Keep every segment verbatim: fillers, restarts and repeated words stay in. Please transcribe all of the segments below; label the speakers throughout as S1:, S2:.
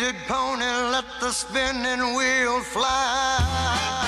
S1: eight-legged pony, let the spinning wheel fly.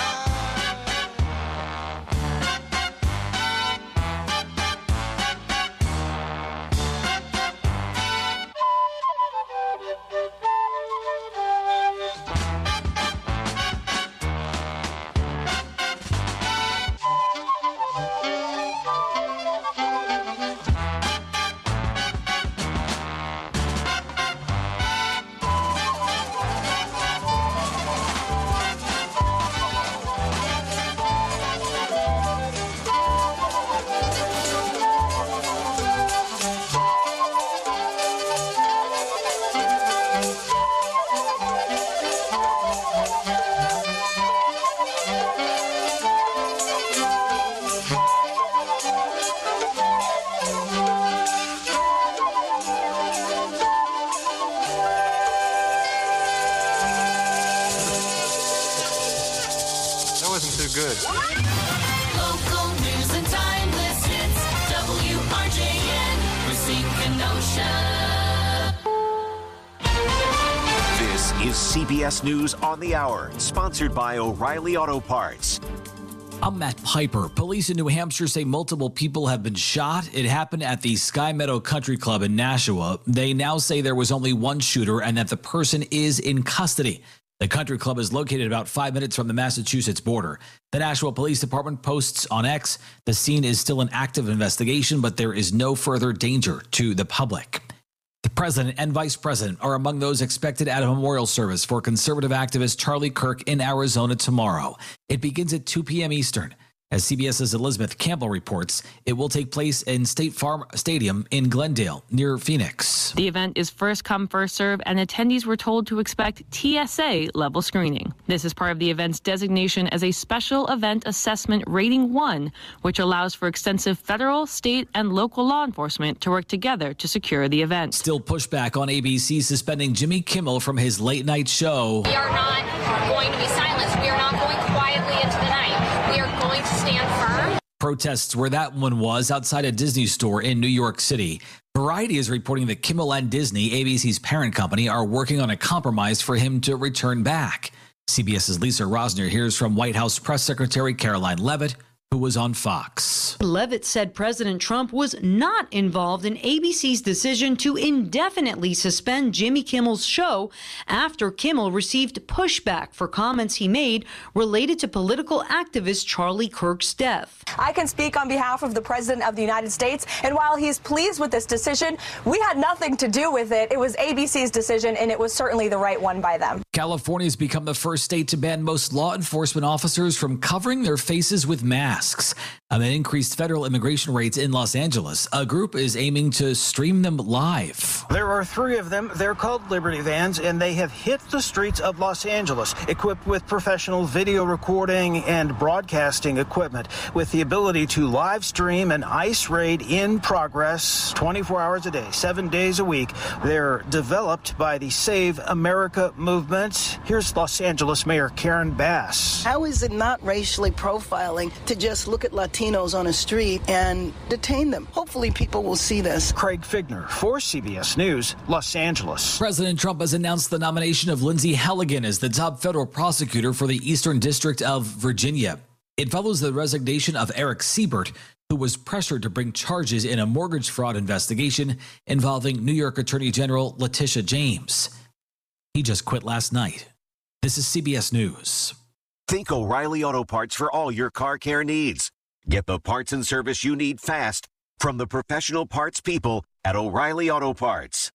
S2: Good.
S3: Local news and timeless hits. W R J N, Racine Kenosha.
S4: This is C B S News on the Hour, sponsored by O'Reilly Auto Parts.
S5: I'm Matt Piper. Police in New Hampshire say multiple people have been shot. It happened at the Sky Meadow Country Club in Nashua. They now say there was only one shooter and that the person is in custody. The country club is located about five minutes from the Massachusetts border. The Nashua Police Department posts on X, the scene is still an active investigation, but there is no further danger to the public. The president and vice president are among those expected at a memorial service for conservative activist Charlie Kirk in Arizona tomorrow. It begins at two p.m. Eastern. As CBS's Elizabeth Campbell reports, it will take place in State Farm Stadium in Glendale, near Phoenix.
S6: The event is first come, first serve, and attendees were told to expect T S A level screening. This is part of the event's designation as a special event assessment rating one, which allows for extensive federal, state, and local law enforcement to work together to secure the event.
S5: Still pushback on A B C suspending Jimmy Kimmel from his late night show.
S7: We are not going to be silenced. We are not going quietly into the night. We are going to stand firm.
S5: Protests where that one was outside a Disney store in New York City. Variety is reporting that Kimmel and Disney, A B C's parent company, are working on a compromise for him to return back. CBS's Lisa Rosner hears from White House Press Secretary Caroline Leavitt, who was on Fox.
S8: Leavitt said President Trump was not involved in A B C's decision to indefinitely suspend Jimmy Kimmel's show after Kimmel received pushback for comments he made related to political activist Charlie Kirk's death.
S9: I can speak on behalf of the President of the United States, and while he's pleased with this decision, we had nothing to do with it. It was A B C's decision, and it was certainly the right one by them.
S5: California has become the first state to ban most law enforcement officers from covering their faces with masks. Amid increased federal immigration rates in Los Angeles, a group is aiming to stream them live.
S10: There are three of them. They're called Liberty Vans, and they have hit the streets of Los Angeles, equipped with professional video recording and broadcasting equipment, with the ability to live stream an ICE raid in progress twenty-four hours a day, seven days a week. They're developed by the Save America movement. Here's Los Angeles Mayor Karen Bass.
S11: How is it not racially profiling to just look at Latinos on a street and detain them? Hopefully people will see this.
S10: Craig Figner for C B S News, Los Angeles.
S5: President Trump has announced the nomination of Lindsay Halligan as the top federal prosecutor for the Eastern District of Virginia. It follows the resignation of Eric Siebert, who was pressured to bring charges in a mortgage fraud investigation involving New York Attorney General Letitia James. He just quit last night. This is C B S News.
S4: Think O'Reilly Auto Parts for all your car care needs. Get the parts and service you need fast from the professional parts people at O'Reilly Auto Parts.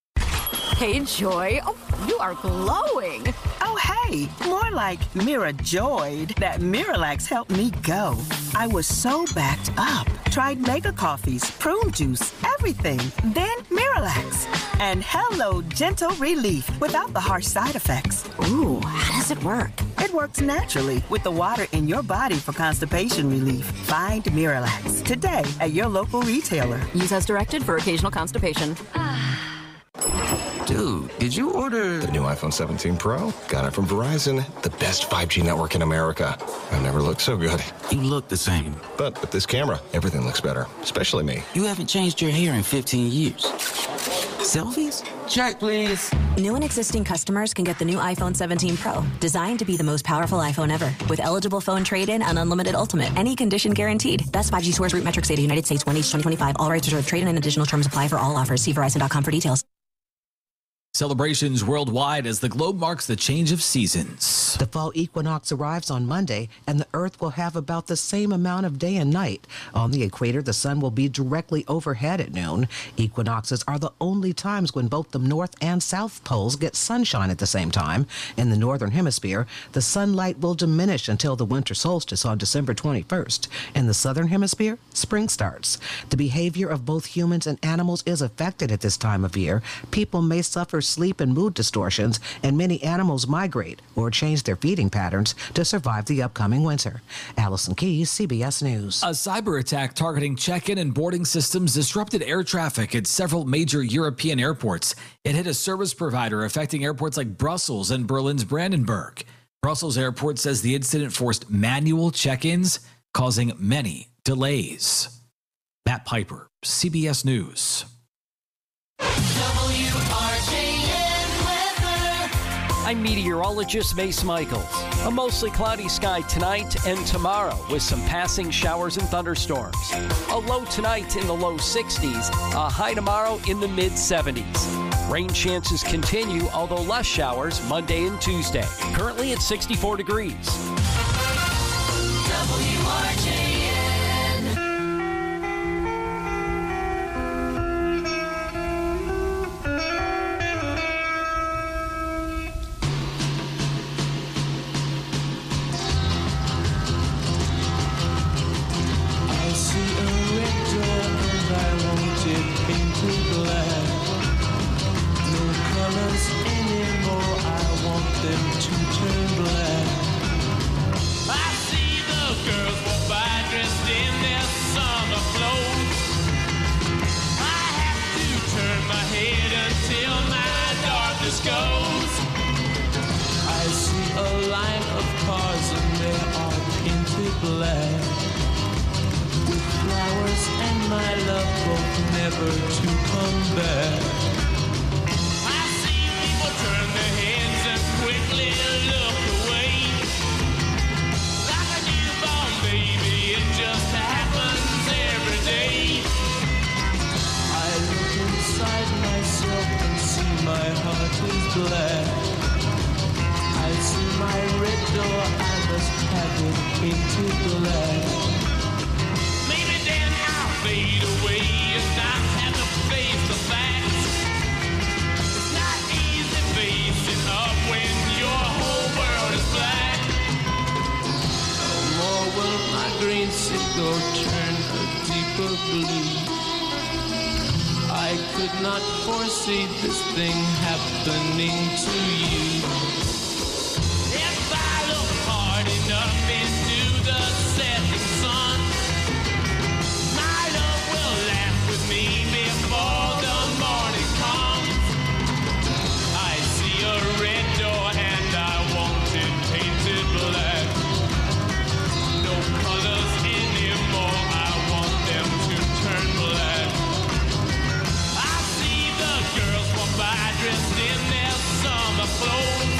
S12: Hey, Joy. Oh, you are glowing.
S13: Oh, hey. More like Mira Joyed. That Miralax helped me go. I was so backed up. Tried mega coffees, prune juice, everything. Then Miralax. And hello, gentle relief without the harsh side effects.
S12: Ooh, how does it work?
S13: It works naturally with the water in your body for constipation relief. Find Miralax today at your local retailer.
S12: Use as directed for occasional constipation.
S14: Dude, did you order the new iPhone seventeen Pro? Got it from Verizon, the best five G network in America. I've never looked so good.
S15: You look the same.
S14: But with this camera, everything looks better, especially me.
S15: You haven't changed your hair in fifteen years.
S2: Selfies? Check, please.
S15: New and existing customers can get the new iPhone seventeen Pro, designed to be the most powerful iPhone ever, with eligible phone trade-in and unlimited ultimate. Any condition guaranteed. Best five G source root metrics data, United States, one H twenty twenty-five. All rights reserved. Trade-in and additional terms apply for all offers. See Verizon dot com for details.
S5: Celebrations worldwide as the globe marks the change of seasons.
S16: The fall equinox arrives on Monday, and the Earth will have about the same amount of day and night. On the equator, the sun will be directly overhead at noon. Equinoxes are the only times when both the north and south poles get sunshine at the same time. In the northern hemisphere, the sunlight will diminish until the winter solstice on December twenty-first. In the southern hemisphere, spring starts. The behavior of both humans and animals is affected at this time of year. People may suffer sleep and mood distortions, and many animals migrate or change their feeding patterns to survive the upcoming winter. Allison Keyes, C B S News.
S5: A cyber attack targeting check-in and boarding systems disrupted air traffic at several major European airports. It hit a service provider, affecting airports like Brussels and Berlin's Brandenburg. Brussels Airport says the incident forced manual check-ins, causing many delays. Matt Piper, C B S News.
S17: I'm meteorologist Mace Michaels. A mostly cloudy sky tonight and tomorrow with some passing showers and thunderstorms. A low tonight in the low sixties, a high tomorrow in the mid seventies. Rain chances continue, although less showers Monday and Tuesday. Currently at sixty-four degrees.
S3: W R J N. Dressed in their summer clothes.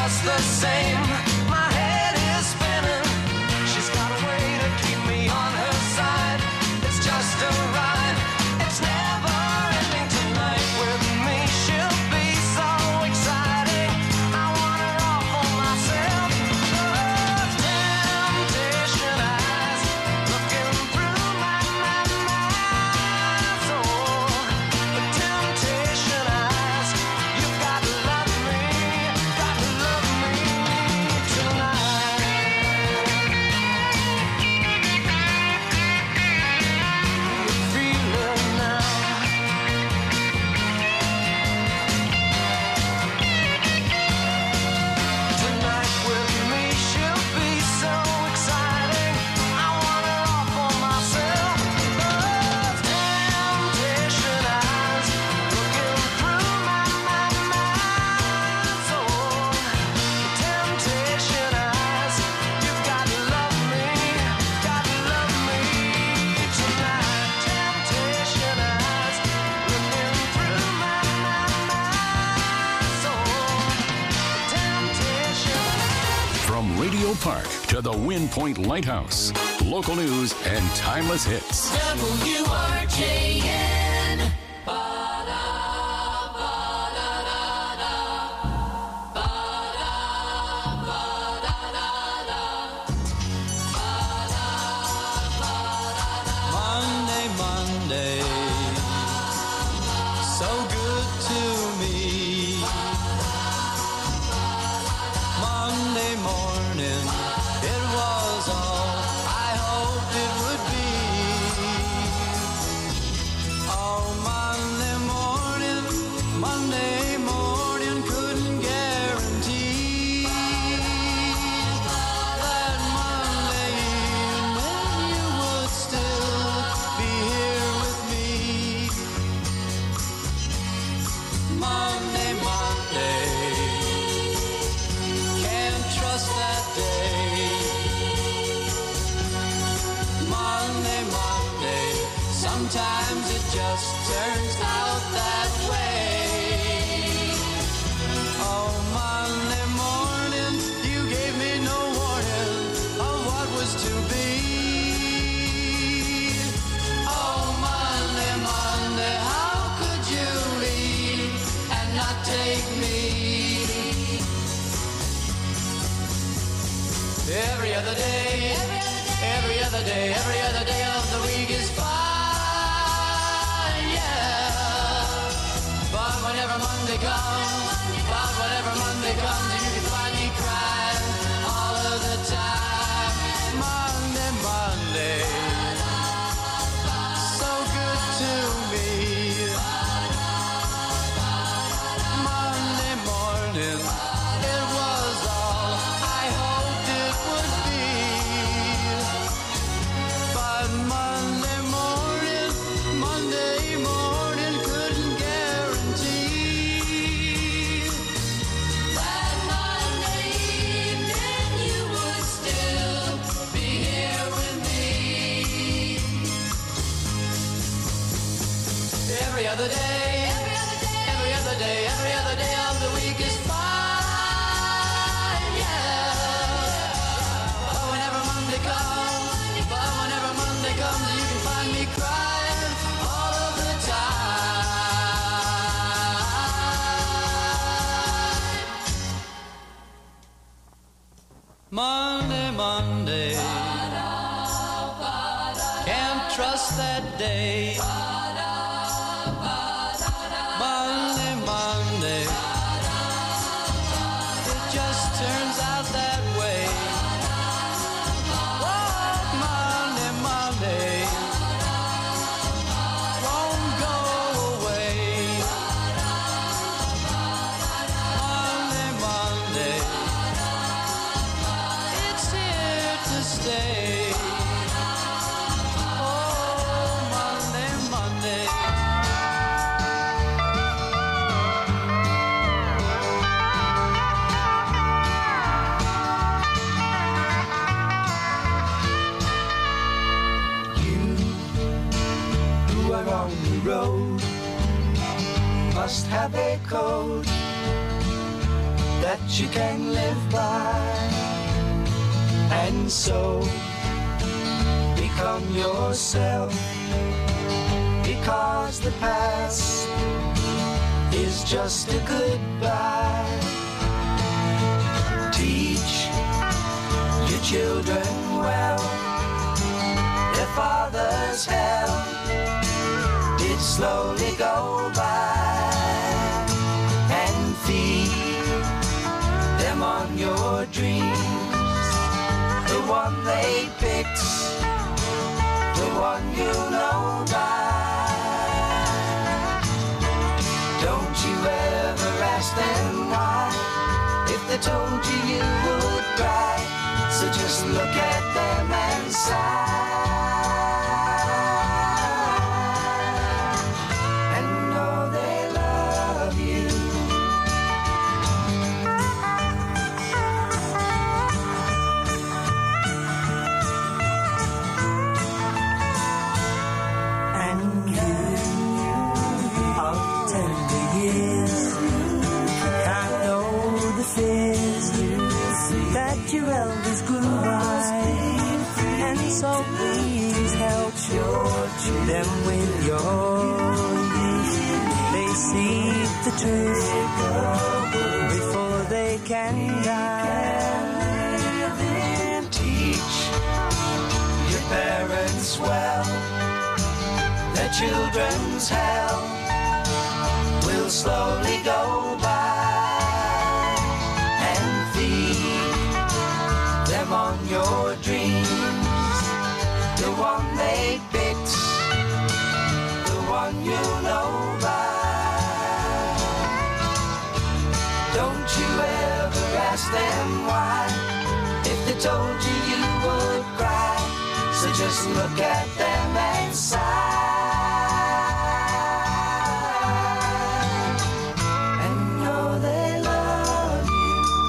S1: just the same. My head is spinning. She's got a way to keep me on her side. It's just a ride. It's never ending tonight with me. She'll be so exciting. I want her all for myself. Those temptation eyes looking through my, my, my soul. The temptation eyes. You've got to love me. Got to love me tonight. Feel it now. Tonight with me, she'll be so exciting. I want her all for myself. Those temptation eyes looking through my, my, my soul. Temptation eyes, you've got to love me, got to love me tonight. Temptation eyes looking through my, my, my soul. Temptation.
S18: From Radio Park to the Wind Point Lighthouse, local news and timeless hits.
S3: W R J N.
S1: Monday, Monday, so good to me. Monday morning, it was all I hoped it would be. Oh, Monday morning, Monday morning, couldn't guarantee that Monday evening you would still be here with me. Monday, Monday, can't trust that day. Monday, Monday, sometimes it just turns out that way. Oh, Monday morning, you gave me no warning of what was to be. Oh, Monday, Monday, how could you leave and not take me? Every other day, every other day, every other day of the week is fine, yeah. But whenever Monday comes, but whenever Monday comes, you can find me crying all of the time. Monday, Monday, so good to me. Monday morning, it was all I hoped it would be. But Monday morning, Monday morning, couldn't guarantee that Monday evening you would still be here with me. Every other day, every other day, every other day of the week is fine, yeah. But whenever Monday comes, but whenever Monday comes, you can find me crying all of the time. Monday, Monday, can't trust that day. Monday, Monday, it just turns out that way. Oh, Monday, Monday, won't go away. Monday, Monday, it's here to stay. Oh, Monday, Monday.
S19: On the road must have a code that
S1: you can live by. And so become yourself, because the past is just a goodbye. Teach your children well, their father's hell did slowly go by, and feed them on your dreams, the one they picked, the one you know by. Don't you ever ask them why, if they told you you would cry. So just look at them and sigh, and know they love you. And you of tender years can't know the fears that your elders grew by, and so please help them with your youth. They see the truth before they can die. Teach your parents well, their children's hell will slowly go by. On your dreams, the one they picked, the one you know by. Don't you ever ask them why, if they told you you would cry. So just look at them and sigh, and know they love you.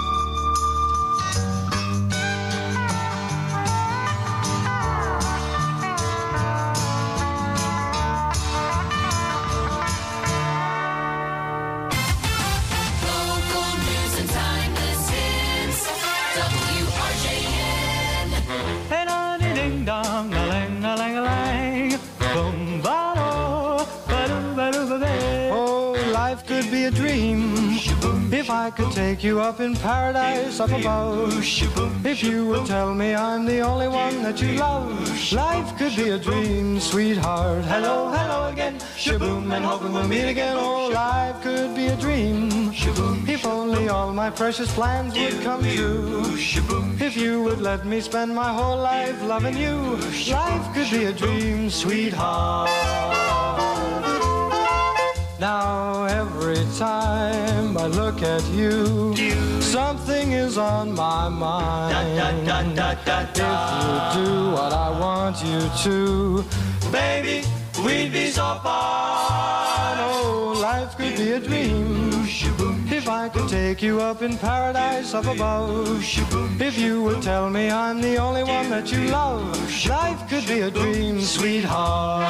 S19: Oh, life could be a dream if I could take you up in paradise up above. If you would tell me I'm the only one that you love. Life could be a dream, sweetheart. Hello, hello again. Shaboom, and hoping we'll meet again. Oh, life could be a dream if only all my precious plans would come true. If you would let me spend my whole life loving you. Life could be a dream, sweetheart. Now every time I look at you, something is on my mind. If you do what I want you to, baby, we'd be so fine. Oh, life could be a dream if I could take you up in paradise up above. If you would tell me I'm the only one that you love. Life could be a dream, sweetheart.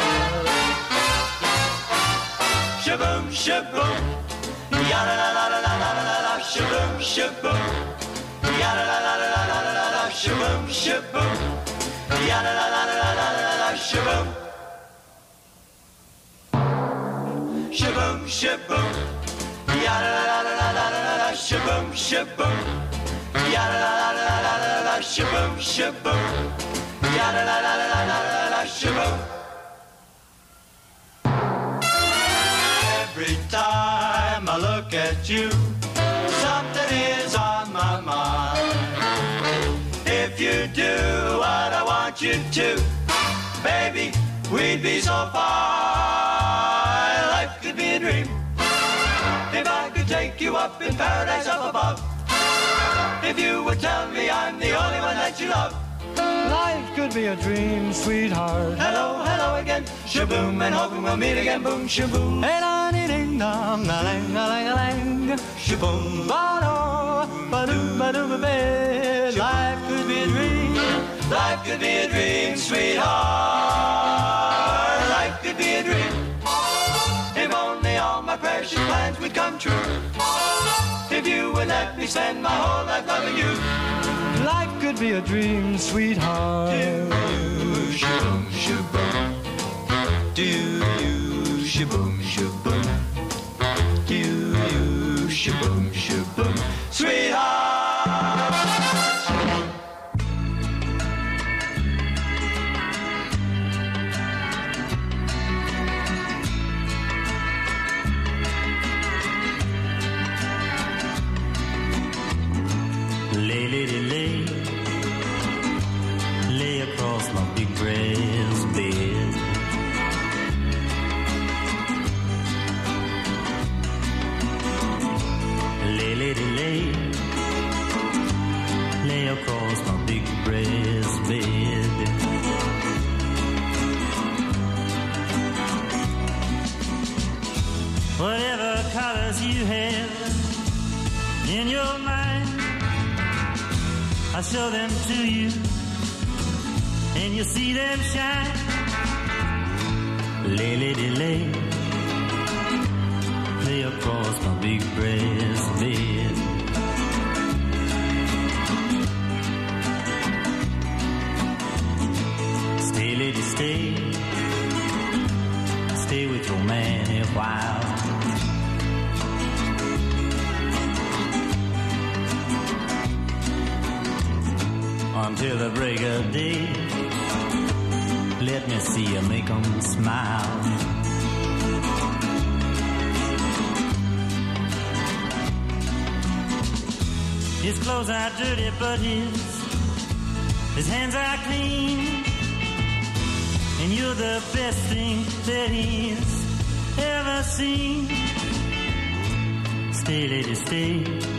S19: Shaboom, shaboom, ya la la la la la la la la, shaboom, shaboom, ya la la la la la la la la, shaboom, shaboom, ya la la la la la la la la, shaboom, shaboom, shaboom, ya la la la la la la la la, shaboom, shaboom, ya la la la la la la la, shaboom, shaboom, ya la la la la la la la, shaboom. Every time I look at you, something is on my mind. If you do what I want you to, baby, we'd be so fine. Life could be a dream if I could take you up in paradise up above. If you would tell me I'm the only one that you love. Life could be a dream, sweetheart. Hello, hello again. Shaboom, and hoping we'll meet again. Boom, shaboom. Hey, da, dee, ding, dong, a lang, a lang, a lang. Shaboom, ba, do, ba, do, ba, do, ba, ba. Life could be a dream. Life could be a dream, sweetheart. Life could be a dream. If only all my precious plans would come true. If you would let me spend my whole life loving you.
S20: Life could be a dream, sweetheart.
S19: Do you shaboom shaboom? Do you shaboom shaboom? Do you shaboom shaboom? Sweetheart.
S21: Lay, lady, lay, lay across my big brass bed. Lay, lady, lay, lay across my big brass bed. Whatever colors you have in your mind, I'll show them to you, and you'll see them shine. Lay, lady, lay, lay across my big brass bed. Stay, lady, stay, stay with your man a while. Until the break of day, let me see you make 'em smile. His clothes are dirty, but his his hands are clean, and you're the best thing that he's ever seen. Stay, lady, stay,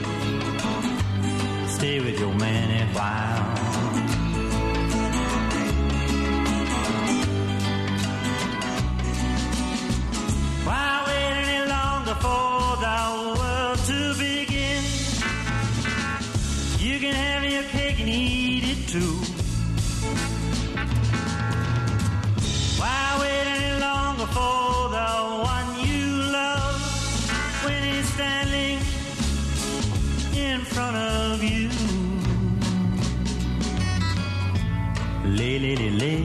S21: stay with your man a while. Why wait any longer for the world to begin? You can have your cake and eat it too. Why wait any longer for the one you love when he's standing in front of you? Lay, lady, lay,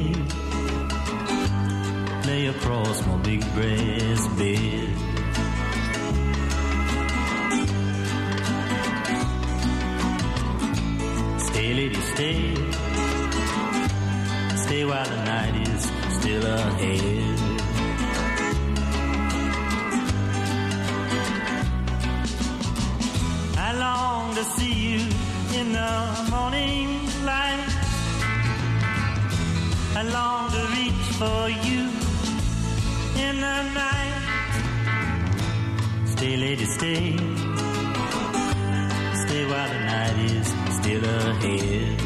S21: lay across my big brass bed. Stay, lady, stay, stay while the night is still ahead. I long to see you in the morning light. I long to reach for you in the night. Stay, lady, stay, stay while the night is still ahead.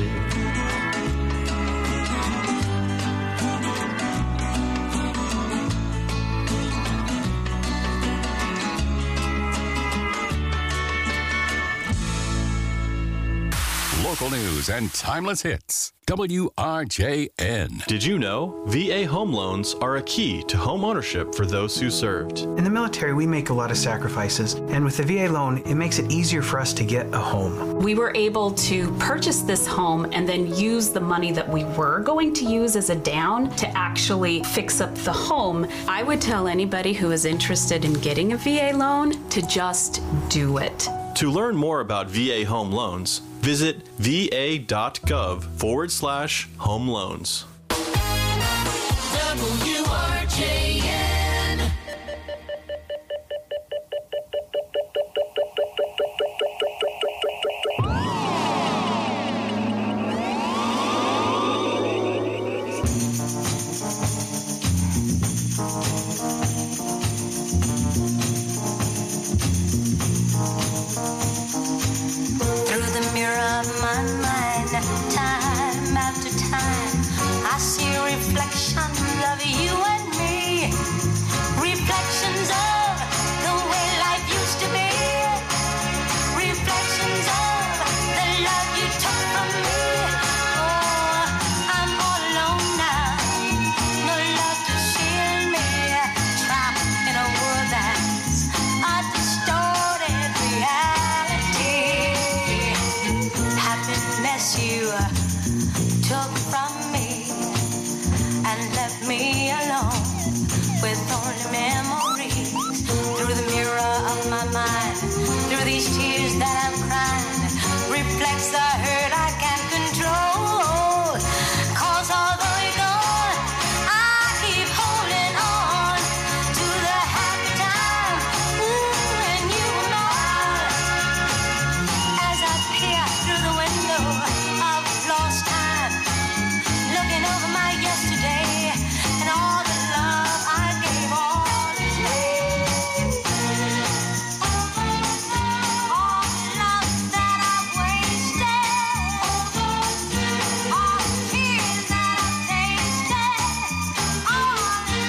S18: Local news and timeless hits. W R J N.
S22: Did you know V A home loans are a key to home ownership for those who served?
S10: In the military, we make a lot of sacrifices, and with the V A loan, it makes it easier for us to get a home.
S23: We were able to purchase this home and then use the money that we were going to use as a down to actually fix up the home. I would tell anybody who is interested in getting a V A loan to just do it.
S22: To learn more about V A home loans, visit va.gov forward slash home loans.
S3: W R J N.
S1: Through the mirror of my mind, time after time, I see reflections of you and me. you took from me and left me alone with only memories. Through the mirror of my mind, through these tears that I'm crying, reflects the hurt I can't control. 'Cause although you're gone, I keep holding on to the happy times, ooh, when you were mine. As I peer through the window of lost time, looking over my yesterday and all the love I gave all is gone. All the love that I wasted, all the tears that I tasted, all the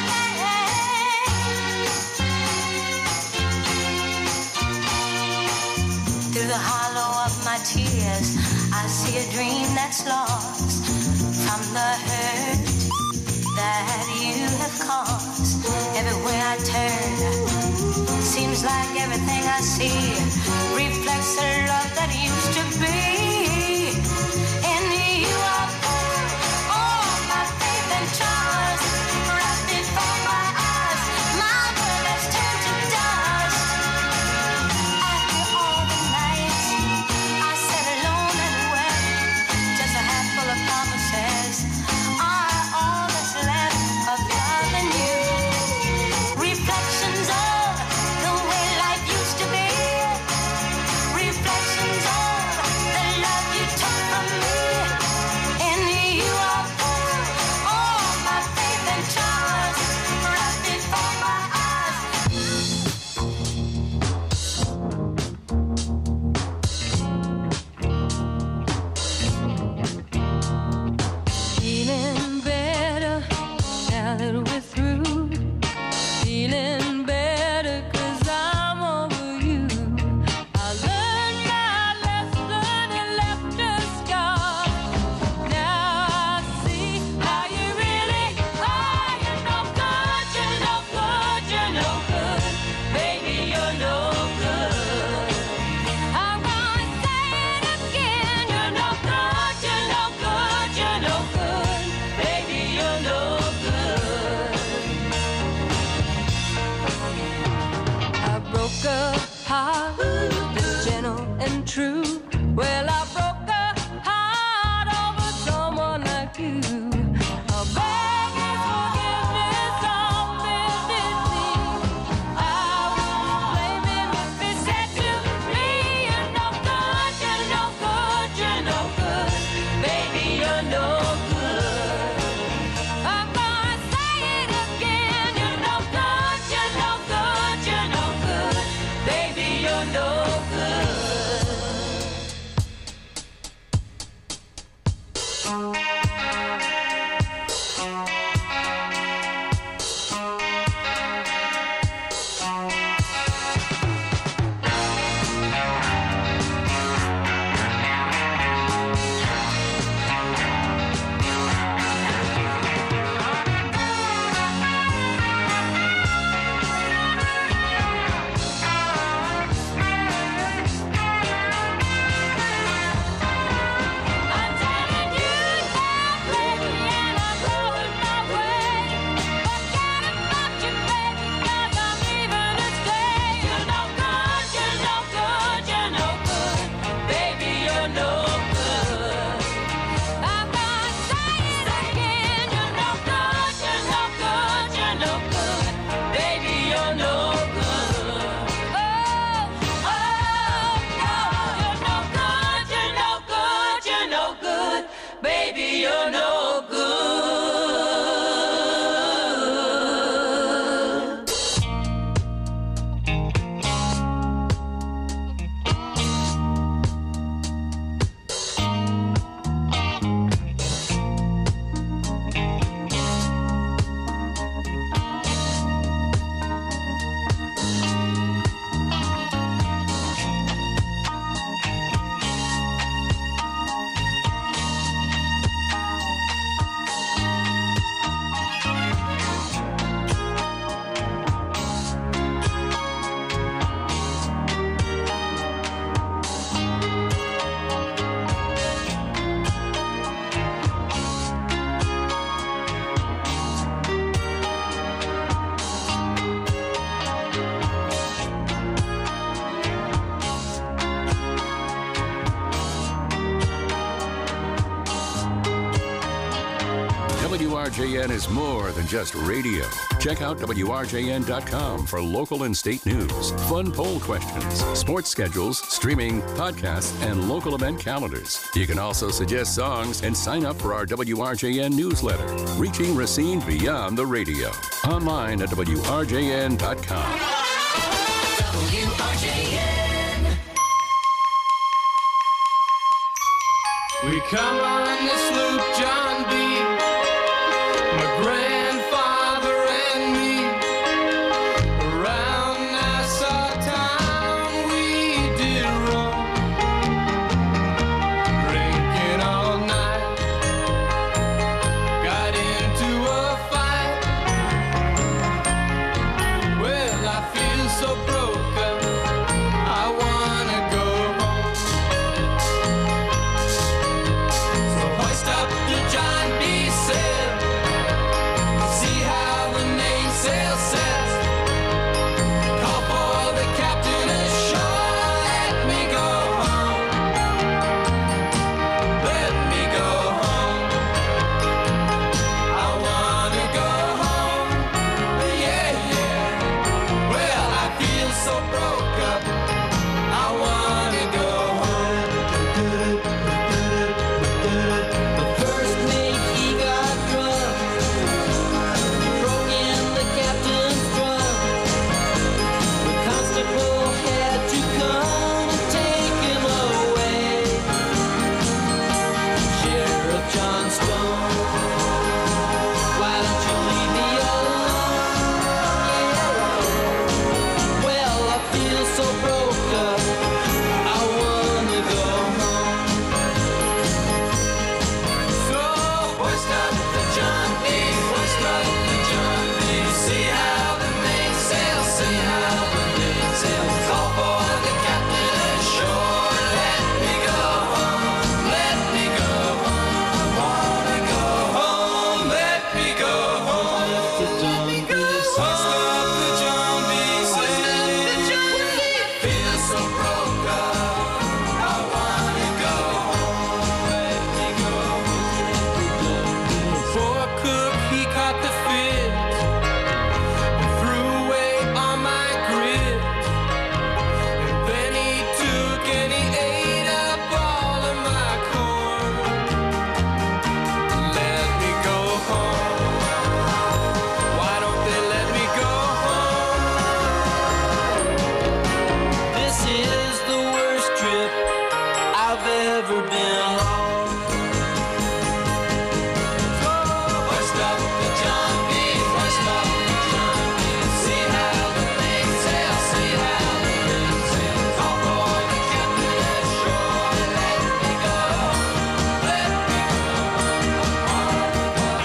S1: pain. Through the hollow of my tears, I see a dream that's lost from the hurt that you have caused. Everywhere I turn, seems like everything I see reflects the love that used to be. In you I put all my faith and trust, right before my eyes, my world has turned to dust. After all the nights I sat alone and wept, just a handful of promises are all that's left of loving you. Reflections of the way life used to be. Reflections of the love you took from me. In you I put all my faith and trust, right before my
S3: Feeling better now that we're through. Feeling better 'cause I'm over you. I learned my lesson and left a scar. Now I see how you really are. You're no good, you're no good, you're no good. Baby, you're no good. I'm gonna say it again. You're no good, you're no good, you're no good. Baby, you're no good. I broke a heart that's gentle and true. Well, I broke a heart over someone like you. I beg his forgiveness on bended knee. I won't blame him if he said to me, you're no good, you're no good, you're no good. Baby, you're no good. I'm gonna say it again. You're no good, you're no good, you're no good. Baby, you're no good. I'm telling you
S18: R J N is more than just radio. Check out W R J N dot com for local and state news, fun poll questions, sports schedules, streaming, podcasts, and local event calendars. You can also suggest songs and sign up for our W R J N newsletter, reaching Racine beyond the radio. Online at W R J N dot com.
S1: W R J N.
S2: We come on this loop, John B. My grandfather and me. Around Nassau town we did roam. Drinking all night. Got into a fight. Well, I feel so broke up. I wanna go home. So hoist up the John B. sail. See how the mainsail sets. Call for the captain ashore. Let me go home. Let me go home. I wanna go home. Yeah, yeah. Well, I feel so broke up. I wanna go home. The first mate, he got drunk. He broke in the captain's drum. The constable had to come and take him away. Sheriff John Stone, why don't you leave me alone? Yeah. Well, I feel so broke up. I wanna go home. So hoist up the John B. Hoist up the John B. See how the mainsail, see how the mainsail. Call for the captain ashore. Let me go home. Let me go home. I wanna go home. Let me go home. Hoist up the John B. Feel so broke up. I wanna go home. Let me go home. Poor cook, he caught the fit and threw away all my grit. And then he took and he ate up all of my corn. Let me go home. Why don't they let me go home? This is the worst trip I've ever been on. So hoist up the John B. Hoist up the John B. See how the mainsail, see how the mainsail. Call for the captain ashore. Let me go home. Let me go home.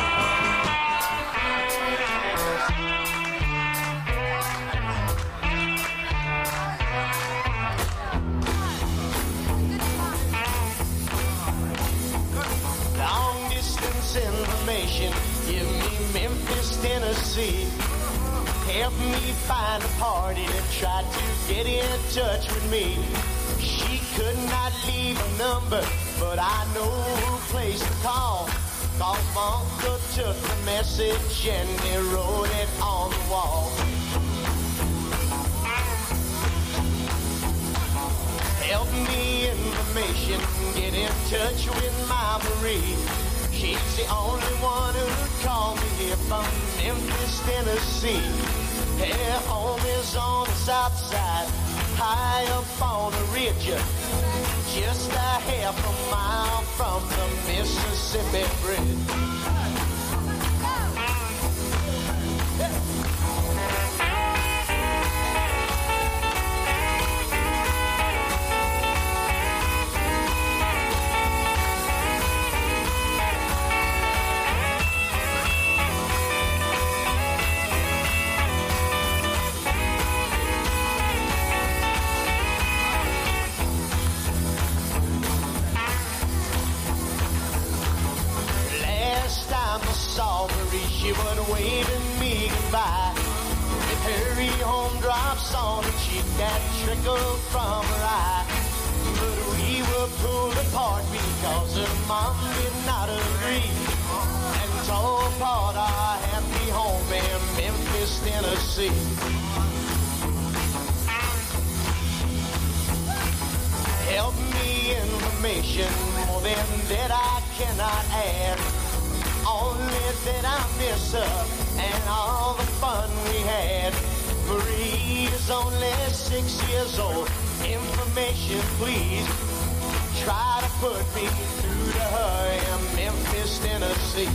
S19: Long distance information, give me Memphis, Tennessee. Help me find a party that tried to get in touch with me. She could not leave a number, but I know who place to call. Cause my uncle took the message and he wrote it on the wall. Help me information, get in touch with my Marie. She's the only one who called me here from Memphis, Tennessee. Her home is on the south side, high up on the ridge, just a half a mile from the Mississippi Bridge. Last time I saw Marie, she was waving me goodbye. With her home drops on her cheek that trickled from her eye. But we were pulled apart because her mom did not agree and told
S2: apart our happy home in Memphis, Tennessee. Help me information, more than that I cannot add. Only that I miss her and all the fun we had. Marie is only six years old. Information, please. Try to put me through to her in Memphis, Tennessee.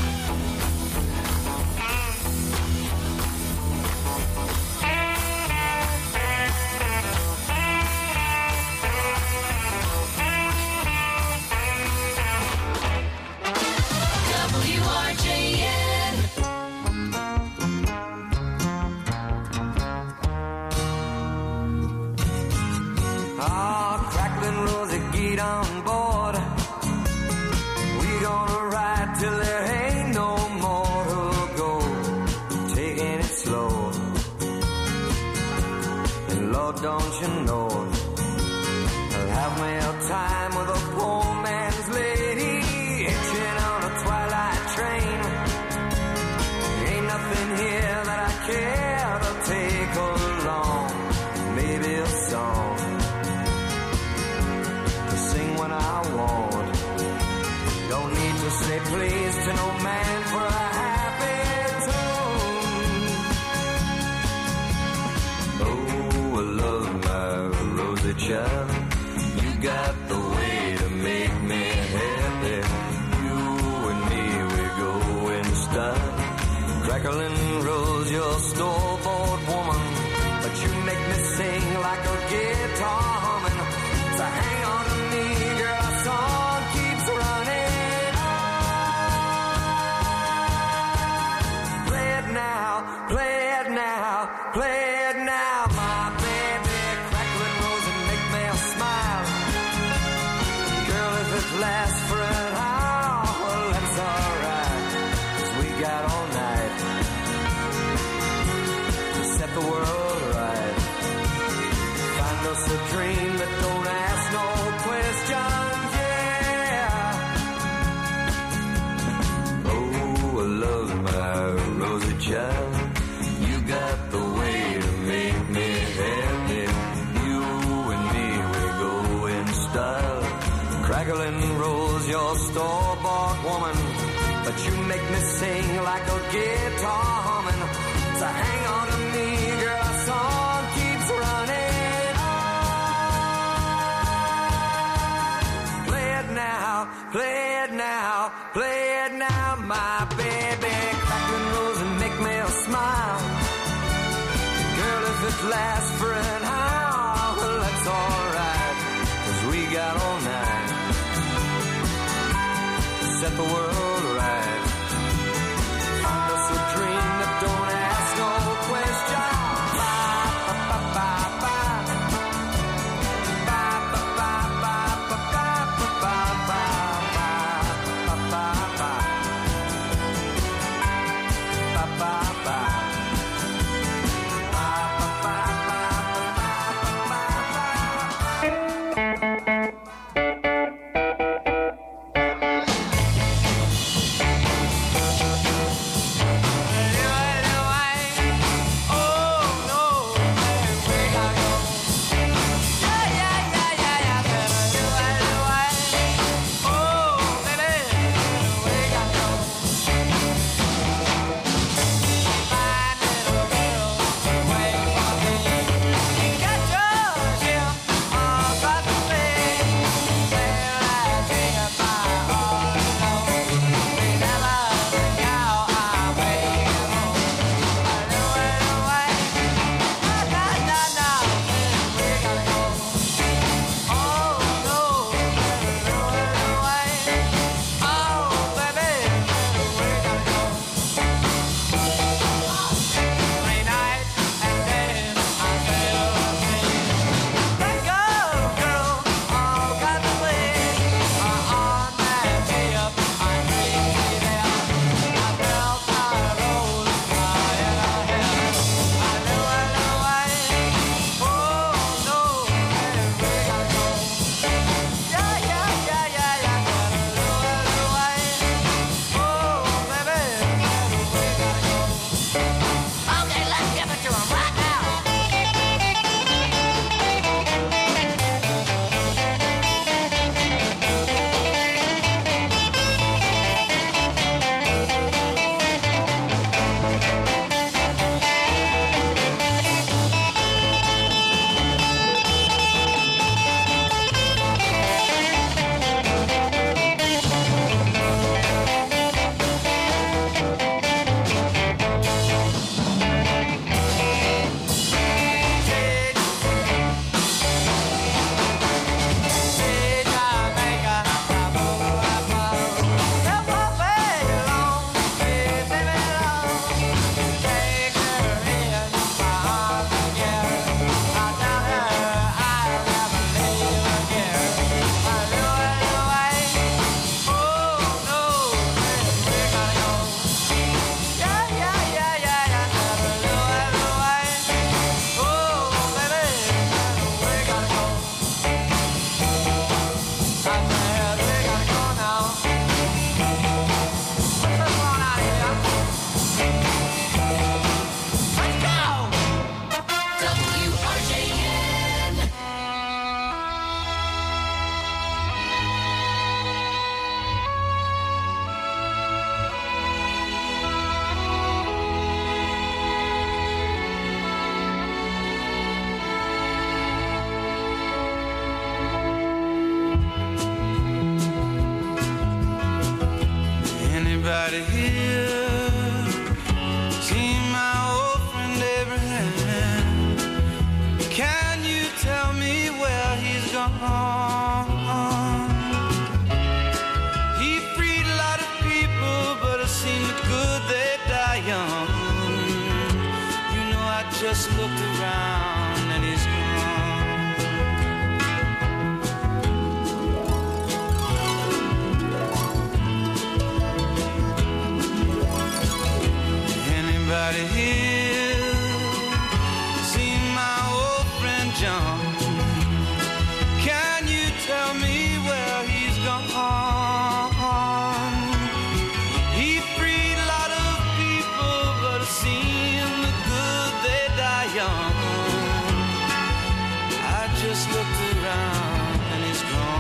S1: W R J N.
S2: Ah, crackling Rosie, get on board. We gonna ride till there ain't no more to go. Taking it slow. And Lord, don't you know, I'll have me a time with a poor man's lady, hitching on a twilight train. Ain't nothing here that I care to take along. Maybe a song to sing when I want. Don't need to say please to no man for a happy tune. Oh, I love my Rosie child. You got the way to make me happy. You and me, we go in style. Crackling rose, your store-bought woman, but you make me sing like a guitar humming. So hang on to me, girl, our song keeps running. Play it now, play it now, play it now, my baby. Crackling rose and make me smile. Girl, if it lasts for an hour, well, that's alright, 'cause we got all night to set the world right. Find us a dream that don't ask no questions, yeah. Oh, I love my Rosie child. You got the way to make me happy. You and me, we go in style. Crackling rose, your store-bought woman, but you make me sing like a guitar humming. So hang on to me, girl, our song keeps running. Play it now, play it now, play it now, my baby. Crackling rose and make me a smile. Girl, if it lasts for an hour, well, that's alright, 'cause we got all night to set the world right. Find us a dream that don't ask no question. Bye, bye, bye, bye, bye. Bye, bye, bye, bye, bye, bye, bye, bye, bye, bye, bye, bye. Bye, bye, bye. Anybody here seen my old friend Abraham? Can you tell me where he's gone? He freed a lot of people, but it seemed good they die young. You know, I just looked around and he's Anybody here seen my old friend John? Can you tell me where he's gone? He freed a lot of people, but it seemed good they die young. I just looked around and he's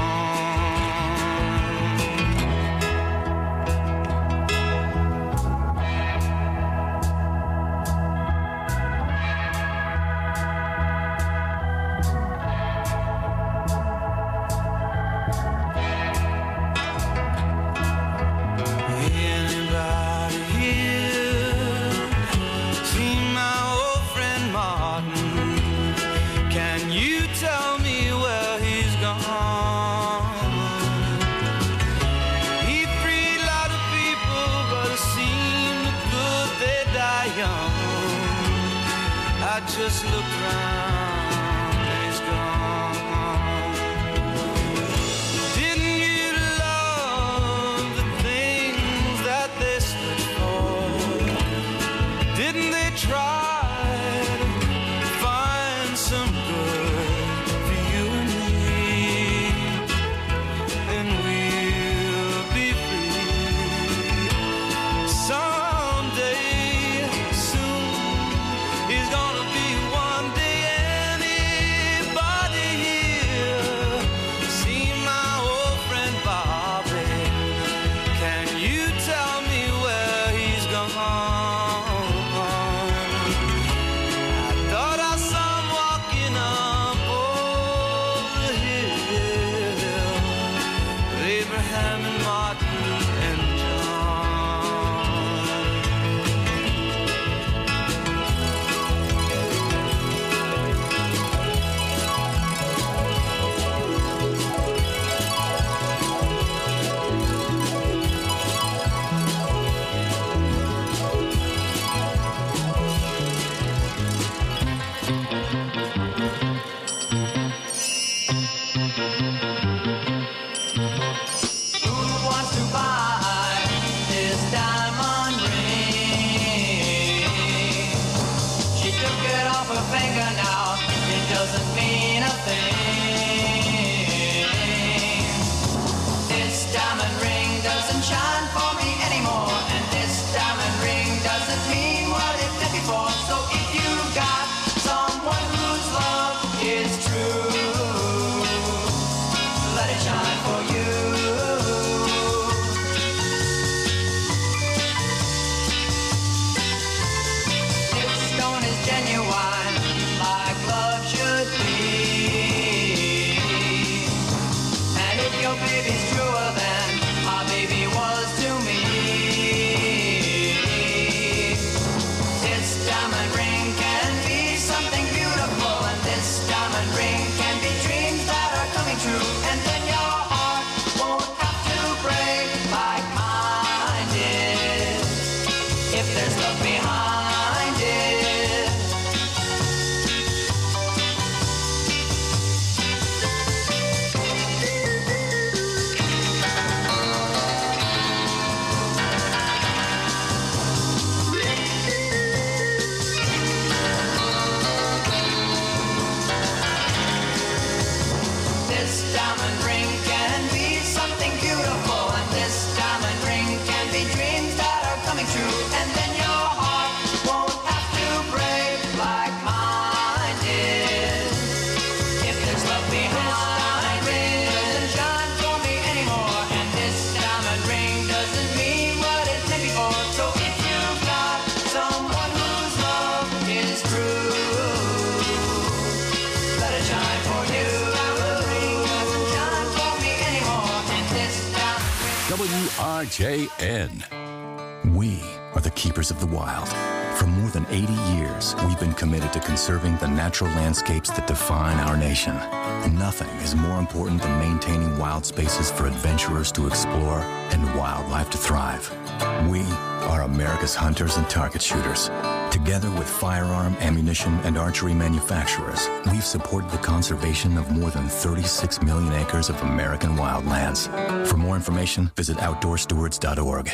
S2: Anybody here seen my old friend Martin? Can you tell me where he's gone? He freed a lot of people, but it seemed good they die young. I just looked around and he's gone. Didn't you love the things that they stood for? Didn't they try to find some good for you and me? Then we'll be free someday soon. He's gonna be one day. Anybody here see my old friend Bobby? Can you tell me where he's gone? I thought I saw him walking up over the hill with Abraham and Martin and
S1: Who wants to buy this diamond ring? She took it off her finger now. It doesn't mean a thing. This diamond ring doesn't shine for me anymore, and this diamond ring doesn't mean what it did before. So if you got someone whose love is true, let it shine for you. This stone is genuine, like love should be. And if your baby's truer than my baby was to me, this diamond ring can be something beautiful, and this diamond ring can be dreams that are coming true. And then your heart won't have to break like mine did, if there's love behind it. This diamond ring can be something beautiful, and this diamond ring can be dreams that are coming true. And then your heart won't have to break like mine did, if there's love behind it. Doesn't shine for me anymore, and this diamond ring doesn't mean what it did before. So if you've got someone whose love is true, let it shine for you.
S18: W R J N.
S6: We are the keepers of the wild. For more than eighty years, we've been committed to conserving the natural landscapes that define our nation. Nothing is more important than maintaining wild spaces for adventurers to explore and wildlife to thrive. We are America's hunters and target shooters. Together with firearm, ammunition, and archery manufacturers, we've supported the conservation of more than thirty-six million acres of American wildlands. For more information, visit outdoor stewards dot org.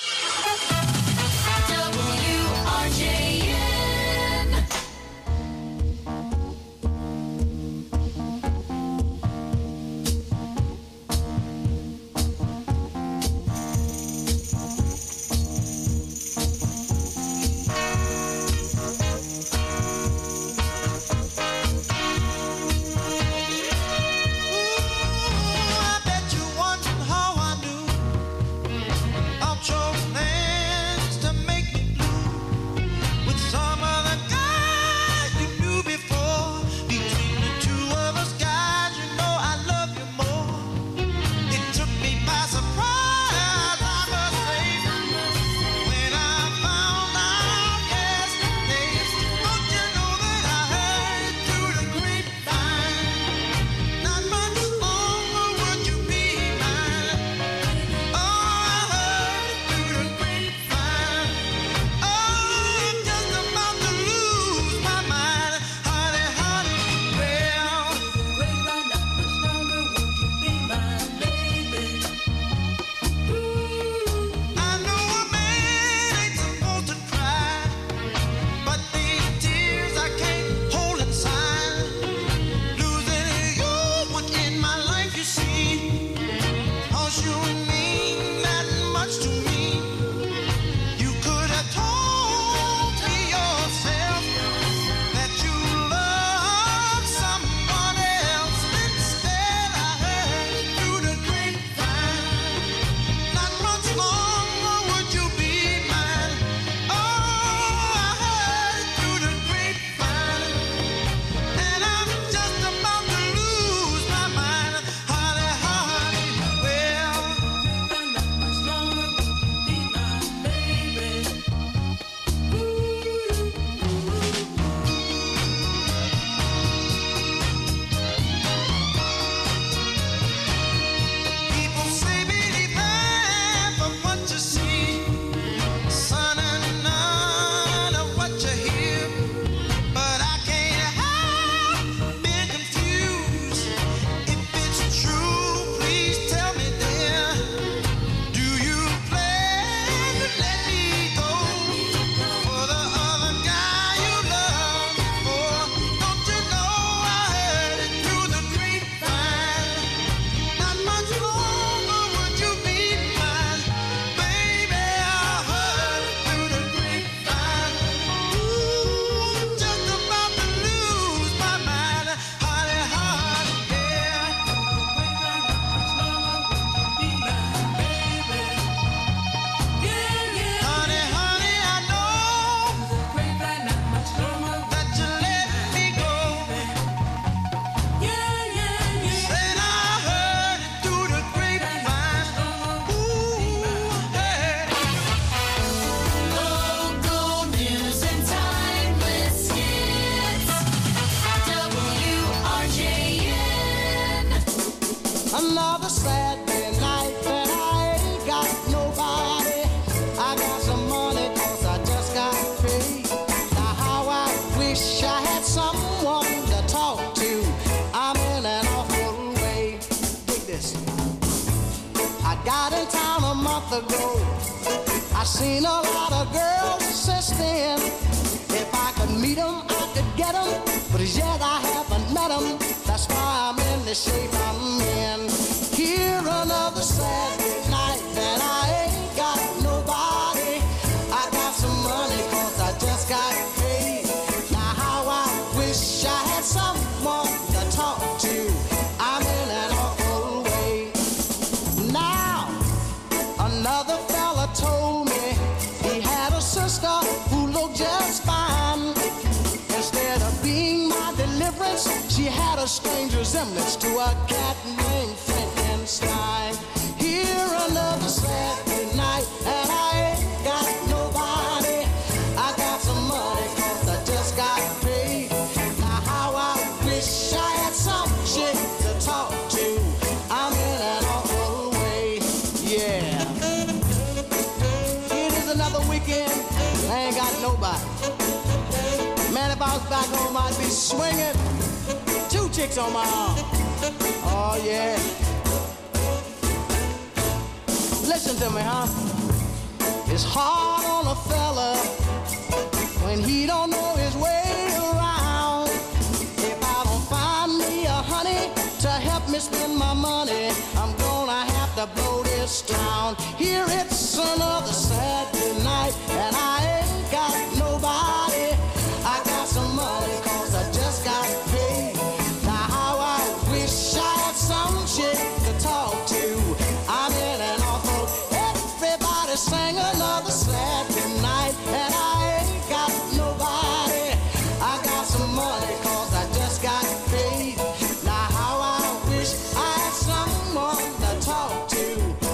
S2: I bet you wondering how I knew I'm chosen hands to make me blue with some other guy you knew before. Between the two of us, guys, you know I love you more. It took me by surprise, I must say, when I found out yesterday. Don't you know that I heard it through the grapevine? Not much longer would you be mine. Oh, I heard it through the grapevine. Oh, I'm just about to lose my mind. Honey, honey, well, grapevine, not much longer would you be mine, baby. I know a man ain't supposed to cry, but these tears I can't hold inside. Losing you was in my life, you see. 'Cause you mean that much to me. You could have told me yourself that you love someone else. Instead, I heard it through the grapevine. Not much longer would you be mine. Oh, I heard it through the grapevine. And I'm just about to lose my mind. Honey, honey, well, not much longer would you be mine, baby. People say believe half of what you see, son, and none of what you hear. But I can't help being confused. If it's true, please tell me, dear. Do you plan to let me go for the other guy you love before? Don't you know I heard it through the grapevine? Not much longer would you be mine, baby. I heard it through the grapevine. Ooh, I'm just about to lose my mind, honey, honey, yeah. Honey, honey, I know that you let me go. Said I heard it through the grapevine. Ooh, hey.
S1: Local news and timeless hits. W R J N.
S2: Another Saturday night that I ain't got nobody. I got some money 'cause I just got paid. Now how I wish I had someone to talk to. I'm in an awful way. Take this. I got in town a month ago. I seen a lot of girls since then. If I could meet 'em, I could get 'em. But as yet I haven't met 'em. That's why I'm in the shape I'm in. Here another Saturday night that I ain't got nobody. I got some money 'cause I just got paid. Now how I wish I had someone to talk to. I'm in an awful way. Now another fella told me he had a sister who looked just fine. Instead of being my deliverance, she had a strange resemblance to a cat named Frankenstein. Here another Saturday night, and I ain't got
S7: Yeah. It is another weekend. I ain't got nobody. Man, if I was back home, I'd be swinging. Two chicks on my arm. Oh, yeah. Listen to me, huh? It's hard on a fella when he don't know his way around. If I don't find me a honey to help me spend my money, I'm gonna have to blow this town. Here it's another Saturday night, and I ain't got nobody. I got some money, cause I just got paid. Now how I wish I had some chick to talk to. I'm in an awful, everybody sing another Saturday night, and I ain't got nobody. I got some money, cause I just got paid. Now how I wish I had someone to talk to.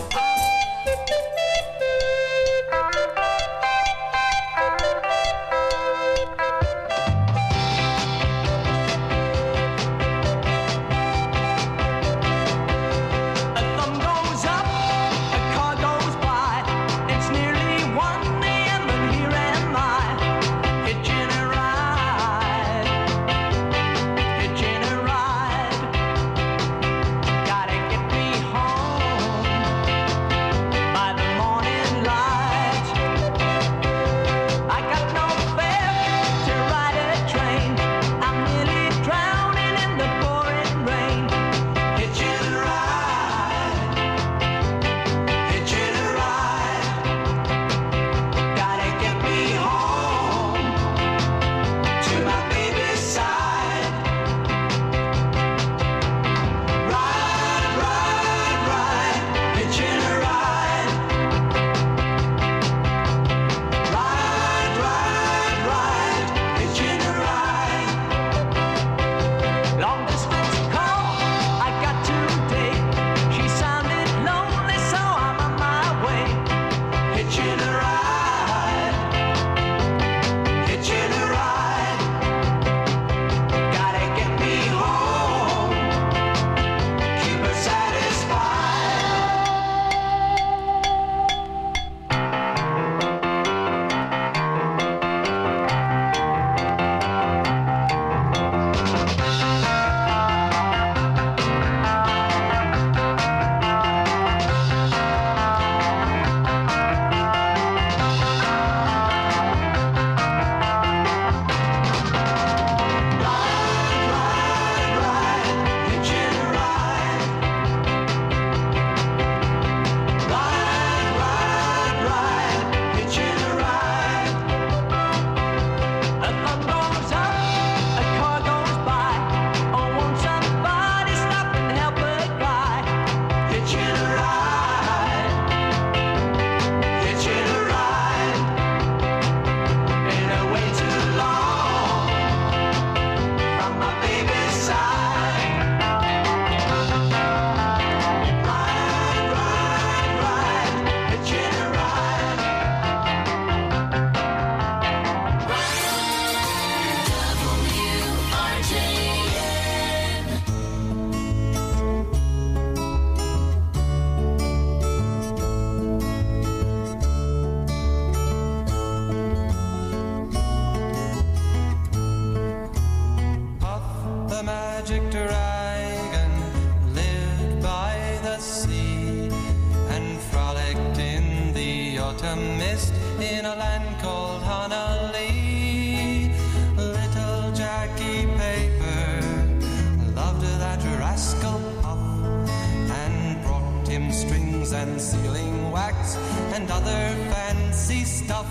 S2: And sealing wax and other fancy stuff.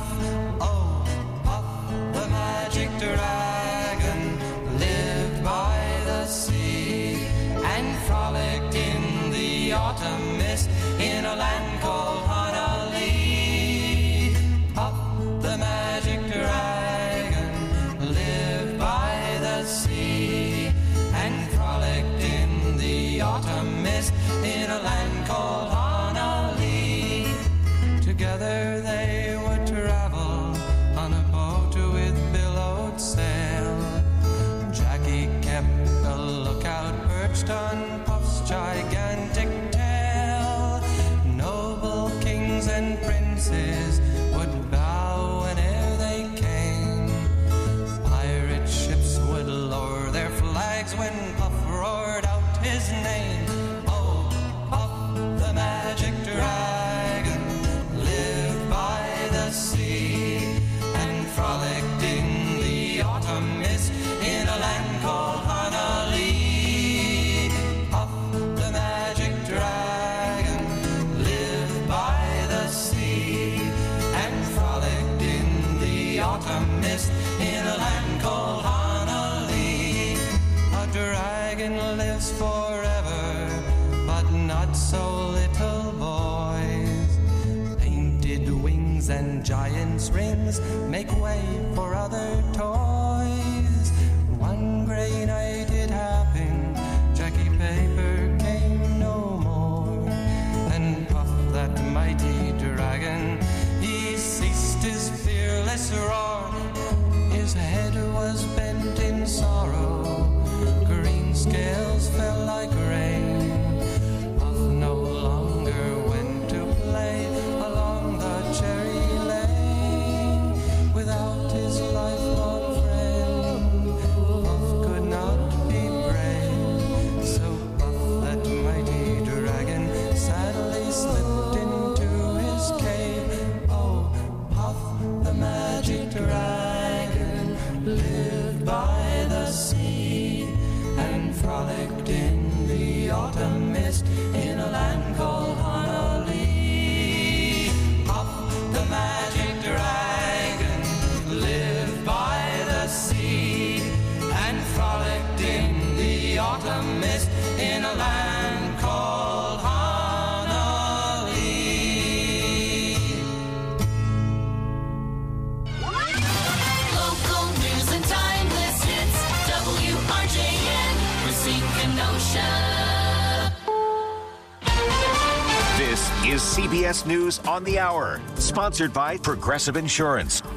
S2: Oh, Puff the magic dragon lived by the sea and frolicked in the autumn mist in a land called Honolulu. Puff the magic dragon lived by the sea and frolicked in the autumn mist in a land called Honolulu. Together they would travel on a boat with billowed sail. Jackie kept a lookout perched on Puff's gigantic tail. No princes would bow whene'er they came. Pirate ships would lower their flags when Puff roared out his name. Oh, Puff the magic dragon lived by the sea and frolicked in the autumn mist in a land called Honolulu. Puff the magic dragon lived by the sea and frolicked in the autumn mist in a land called Honolulu. A dragon lives forever, but not so little boys. Painted wings and giant's rings make way for other toys. One gray night it happened, Jackie Paper came no more. And Puff, that mighty dragon, he ceased his fearless roar. His head was bent in sorrow, green scales fell like rain. Puff no longer went to play along the cherry lane. Without his lifelong friend, Puff could not be brave. So Puff, that mighty dragon, sadly slipped into his cave. Oh, Puff the magic dragon lived by the sea and frolicked in the autumn mist in a land called Honolulu. Puff the magic dragon lived by the sea and frolicked in the autumn mist in a land called Honolulu.
S1: Local news and timeless hits. W R J N, Racine Kenosha.
S4: This is C B S News on the Hour, sponsored by Progressive Insurance.